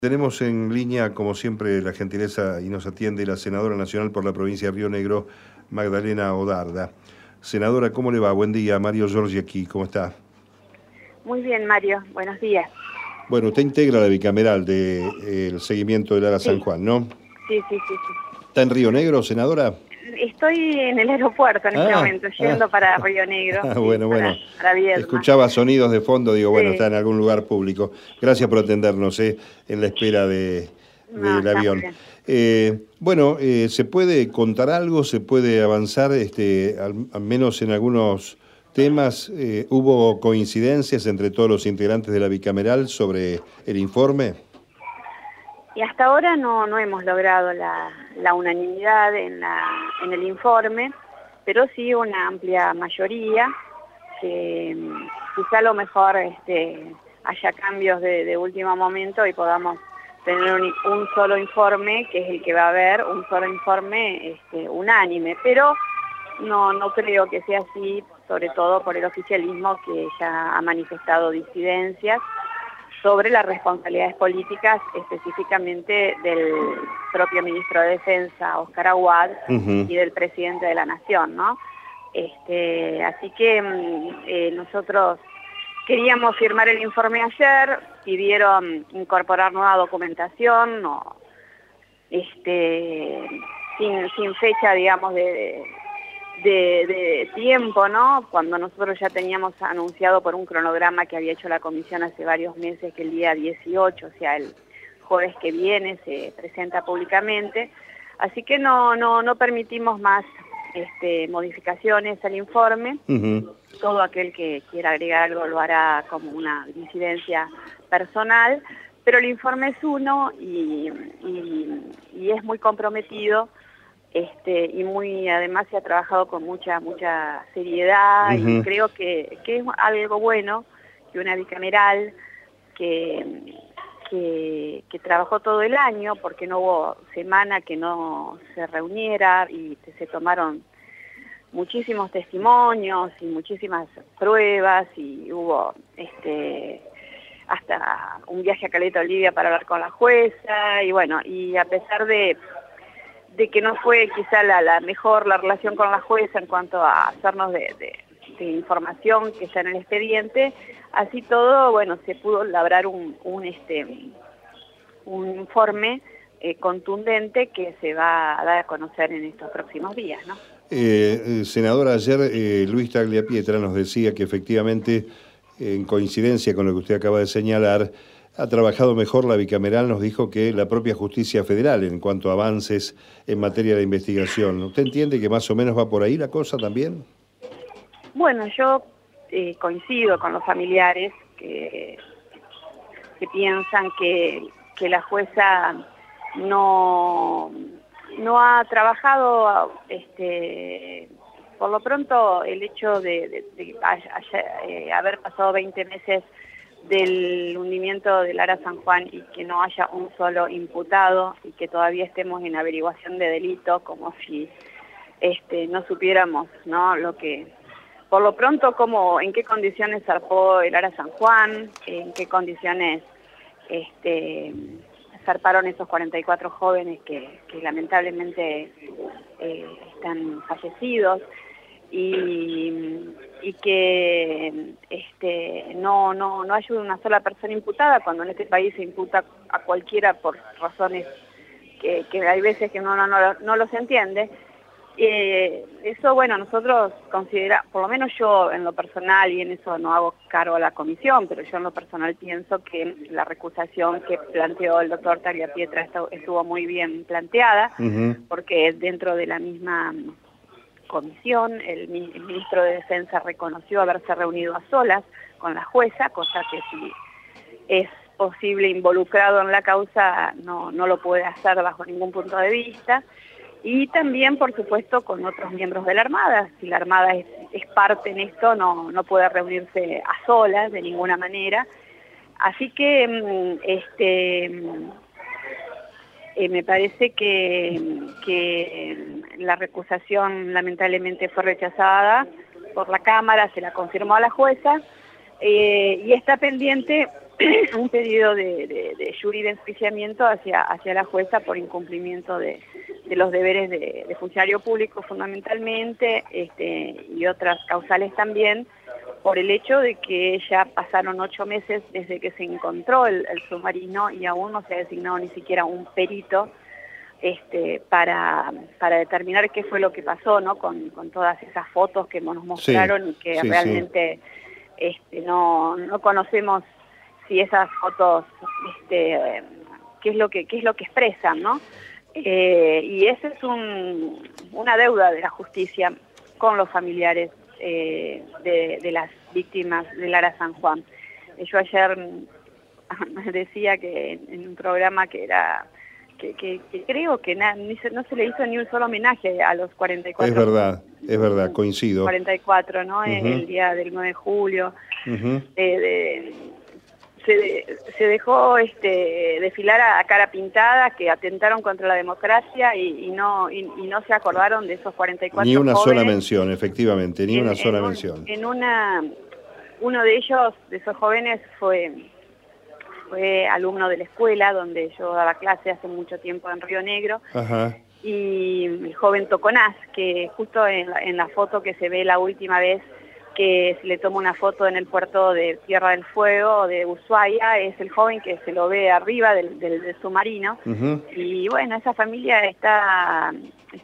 Tenemos en línea, como siempre, la gentileza y nos atiende la senadora nacional por la provincia de Río Negro, Magdalena Odarda. Senadora, ¿cómo le va? Buen día, Mario Giorgi aquí, ¿cómo está? Muy bien, Mario, buenos días. Bueno, usted integra la bicameral del seguimiento del Ara San Sí, Juan, ¿no? sí. ¿Está en Río Negro, senadora? Estoy en el aeropuerto en este Ah, momento, ah, yendo para Río Negro, sí, bueno. para Viedma. Escuchaba sonidos de fondo, digo, bueno, está Sí, en algún lugar público. Gracias por atendernos, en la espera no, del está muy avión. bien. ¿Se puede contar algo? ¿Se puede avanzar? Al menos en algunos temas, ¿hubo coincidencias entre todos los integrantes de la bicameral sobre el informe? Y hasta ahora no hemos logrado la unanimidad en el informe, pero sí una amplia mayoría, que quizá a lo mejor haya cambios de último momento y podamos tener un solo informe, que es el que va a haber, un solo informe unánime, pero no creo que sea así, sobre todo por el oficialismo que ya ha manifestado disidencias sobre las responsabilidades políticas, específicamente del propio ministro de Defensa, Óscar Aguad, Ujú. y del presidente de la Nación, ¿no? Así que nosotros queríamos firmar el informe ayer, pidieron incorporar nueva documentación, sin fecha, digamos, de tiempo, ¿no? Cuando nosotros ya teníamos anunciado por un cronograma que había hecho la comisión hace varios meses que el día 18, o sea, el jueves que viene, se presenta públicamente. Así que no permitimos más modificaciones al informe. Ujú. Todo aquel que quiera agregar algo lo hará como una disidencia personal, pero el informe es uno y es muy comprometido. Y además se ha trabajado con mucha seriedad, y Ujú. creo que es algo bueno que una bicameral que trabajó todo el año, porque no hubo semana que no se reuniera y se tomaron muchísimos testimonios y muchísimas pruebas, y hubo hasta un viaje a Caleta Olivia para hablar con la jueza, y bueno, y a pesar de que no fue quizá la mejor la relación con la jueza en cuanto a hacernos de información que está en el expediente, así todo, bueno, se pudo labrar un informe contundente que se va a dar a conocer en estos próximos días, ¿no? Senadora, ayer Luis Tagliapietra nos decía que efectivamente, en coincidencia con lo que usted acaba de señalar, ha trabajado mejor la bicameral, nos dijo, que la propia justicia federal en cuanto a avances en materia de investigación. ¿Usted entiende que más o menos va por ahí la cosa también? Bueno, yo coincido con los familiares que piensan que la jueza no ha trabajado, por lo pronto el hecho de haber pasado 20 meses del hundimiento del Ara San Juan y que no haya un solo imputado y que todavía estemos en averiguación de delito, como si no supiéramos, ¿no? Lo que, por lo pronto, en qué condiciones zarpó el Ara San Juan, en qué condiciones zarparon esos 44 jóvenes que lamentablemente están fallecidos, y que no hay una sola persona imputada, cuando en este país se imputa a cualquiera por razones que hay veces que uno no los entiende. Eso, bueno, nosotros por lo menos yo en lo personal, y en eso no hago cargo a la comisión, pero yo en lo personal pienso que la recusación que planteó el doctor Tagliapietra estuvo muy bien planteada, Ujú. porque dentro de la misma comisión el ministro de Defensa reconoció haberse reunido a solas con la jueza, cosa que si es posible involucrado en la causa no lo puede hacer bajo ningún punto de vista. Y también, por supuesto, con otros miembros de la Armada. Si la Armada es parte en esto, no puede reunirse a solas de ninguna manera. Así que me parece que la recusación lamentablemente fue rechazada por la Cámara, se la confirmó a la jueza, y está pendiente un pedido de jury de enjuiciamiento hacia la jueza por incumplimiento de los deberes de funcionario público fundamentalmente, y otras causales también, por el hecho de que ya pasaron 8 meses desde que se encontró el submarino y aún no se ha designado ni siquiera un perito para determinar qué fue lo que pasó, ¿no? Con todas esas fotos que nos mostraron, y que realmente no conocemos si esas fotos qué es lo que expresan, ¿no? Y esa es una deuda de la justicia con los familiares de las víctimas de Lara San Juan. Yo ayer decía que en un programa que creo que no se le hizo ni un solo homenaje a los 44. Es verdad, coincido. 44, ¿no? El día del 9 de julio. Se dejó desfilar a cara pintada, que atentaron contra la democracia y no se acordaron de esos 44 Ni una jóvenes. sola mención, efectivamente, ni una sola mención. Uno de ellos, de esos jóvenes, fue alumno de la escuela donde yo daba clase hace mucho tiempo en Río Negro. Ajá. Y el joven Toconás, que justo en la foto que se ve la última vez que se le toma una foto en el puerto de Tierra del Fuego de Ushuaia, es el joven que se lo ve arriba del submarino. Y bueno, esa familia está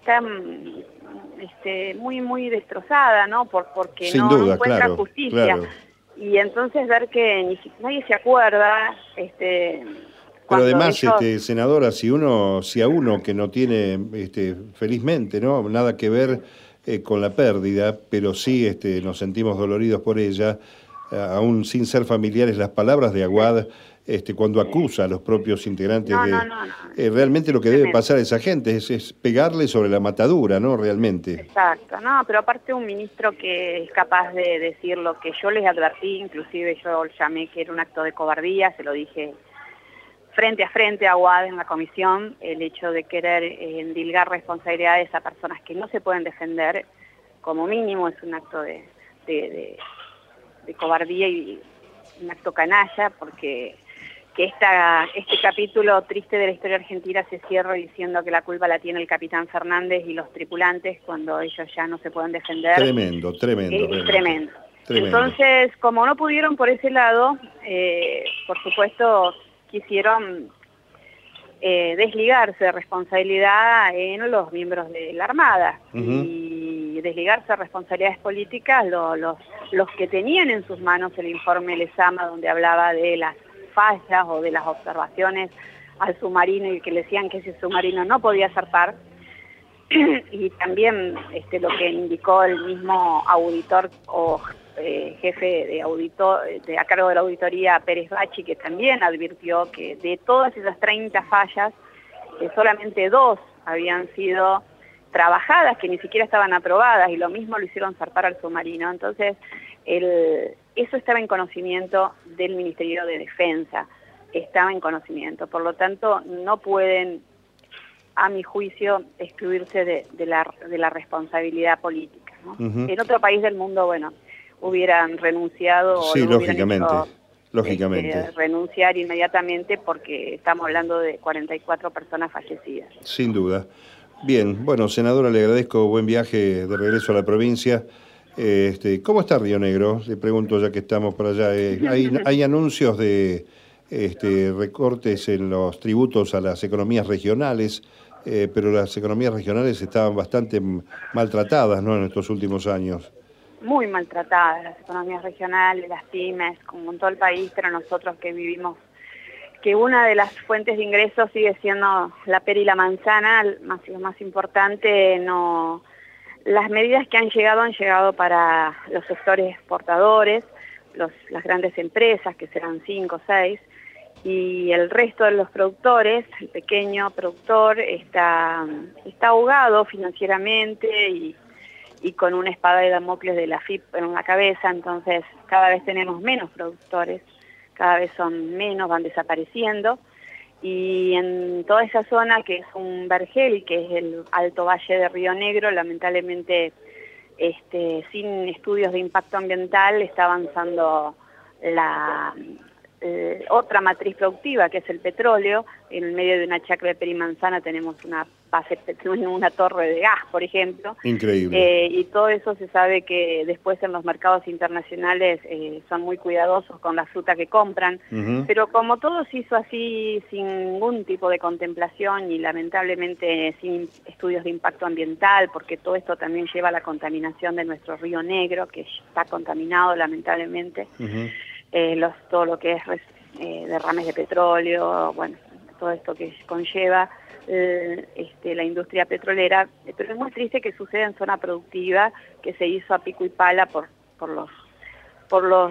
muy muy destrozada, ¿no? Porque Sin no duda, encuentra claro, justicia. claro. Y entonces ver que nadie se acuerda, pero además, ellos... senadora, si a uno que no tiene, felizmente, ¿no?, nada que ver con la pérdida, pero sí nos sentimos doloridos por ella, aún sin ser familiares, las palabras de Aguad, cuando acusa a los propios integrantes realmente lo que debe pasar a esa gente es pegarle sobre la matadura, ¿no?, realmente. Exacto, no, pero aparte un ministro que es capaz de decir lo que yo les advertí, inclusive yo llamé que era un acto de cobardía, se lo dije frente a frente a Aguad en la comisión, el hecho de querer endilgar responsabilidades a personas que no se pueden defender, como mínimo es un acto de cobardía y un acto canalla, porque que este capítulo triste de la historia argentina se cierra diciendo que la culpa la tiene el capitán Fernández y los tripulantes cuando ellos ya no se pueden defender. Tremendo. Entonces, como no pudieron por ese lado, por supuesto quisieron desligarse de responsabilidad en los miembros de la Armada y desligarse de responsabilidades políticas los que tenían en sus manos el informe Lezama, donde hablaba de las fallas o de las observaciones al submarino y que le decían que ese submarino no podía zarpar, y también lo que indicó el mismo auditor o jefe a cargo de la auditoría, Pérez Bachi, que también advirtió que de todas esas 30 fallas, solamente 2 habían sido trabajadas, que ni siquiera estaban aprobadas, y lo mismo lo hicieron zarpar al submarino. Entonces, eso estaba en conocimiento del Ministerio de Defensa, estaba en conocimiento. Por lo tanto, no pueden, a mi juicio, excluirse de la responsabilidad política, ¿no? En otro país del mundo, bueno, hubieran renunciado sí, o lógicamente. Renunciar inmediatamente, porque estamos hablando de 44 personas fallecidas. Sin duda. Bien, bueno, senadora, le agradezco, buen viaje de regreso a la provincia. ¿Cómo está Río Negro? Le pregunto, ya que estamos por allá. ¿Hay anuncios de recortes en los tributos a las economías regionales? Pero las economías regionales estaban bastante maltratadas, ¿no?, en estos últimos años. Muy maltratadas las economías regionales, las pymes, como en todo el país, pero nosotros que vivimos, que una de las fuentes de ingresos sigue siendo la pera y la manzana, lo más importante, las medidas que han llegado para los sectores exportadores, las grandes empresas, que serán 5 o 6, y el resto de los productores, el pequeño productor, está ahogado financieramente y con una espada de Damocles de la AFIP en la cabeza. Entonces cada vez tenemos menos productores, cada vez son menos, van desapareciendo, y en toda esa zona que es un vergel, que es el Alto Valle de Río Negro, lamentablemente sin estudios de impacto ambiental está avanzando otra matriz productiva, que es el petróleo. En el medio de una chacra de Perimanzana tenemos una torre de gas, por ejemplo. Increíble. Y todo eso se sabe que después en los mercados internacionales son muy cuidadosos con la fruta que compran. Pero como todo se hizo así sin ningún tipo de contemplación y lamentablemente sin estudios de impacto ambiental, porque todo esto también lleva a la contaminación de nuestro río Negro, que está contaminado lamentablemente. Todo lo que es derrames de petróleo, bueno, todo esto que conlleva la industria petrolera, pero es muy triste que suceda en zona productiva, que se hizo a pico y pala por los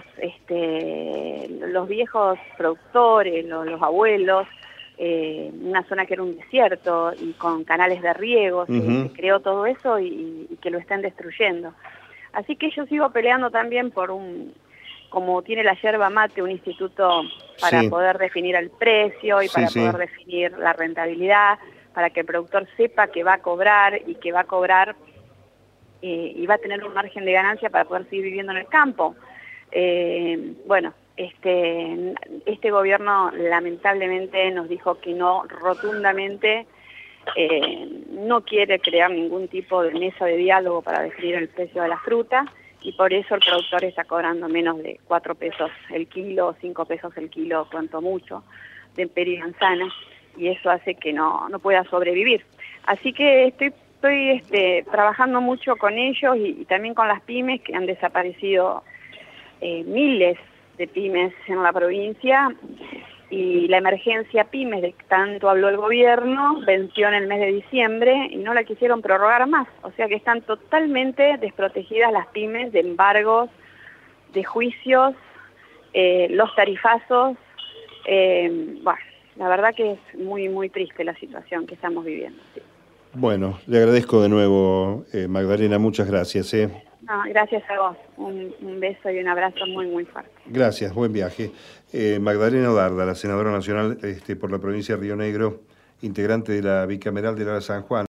viejos productores, los abuelos, una zona que era un desierto y con canales de riego, se creó todo eso y que lo están destruyendo. Así que yo sigo peleando también por como tiene la yerba mate, un instituto para poder definir el precio y para poder definir la rentabilidad, para que el productor sepa que va a cobrar y que va a cobrar y va a tener un margen de ganancia para poder seguir viviendo en el campo. Bueno, este gobierno lamentablemente nos dijo que no, rotundamente, no quiere crear ningún tipo de mesa de diálogo para definir el precio de la fruta, y por eso el productor está cobrando menos de 4 pesos el kilo, 5 pesos el kilo, cuanto mucho, de Perimanzana, y eso hace que no pueda sobrevivir. Así que estoy trabajando mucho con ellos y también con las pymes, que han desaparecido miles de pymes en la provincia, y la emergencia pymes de que tanto habló el gobierno venció en el mes de diciembre y no la quisieron prorrogar más, o sea que están totalmente desprotegidas las pymes de embargos, de juicios, los tarifazos. Bueno, la verdad que es muy, muy triste la situación que estamos viviendo. Sí. Bueno, le agradezco de nuevo, Magdalena, muchas gracias. No, gracias a vos, un beso y un abrazo muy, muy fuerte. Gracias, buen viaje. Magdalena Odarda, la senadora nacional por la provincia de Río Negro, integrante de la bicameral de la San Juan.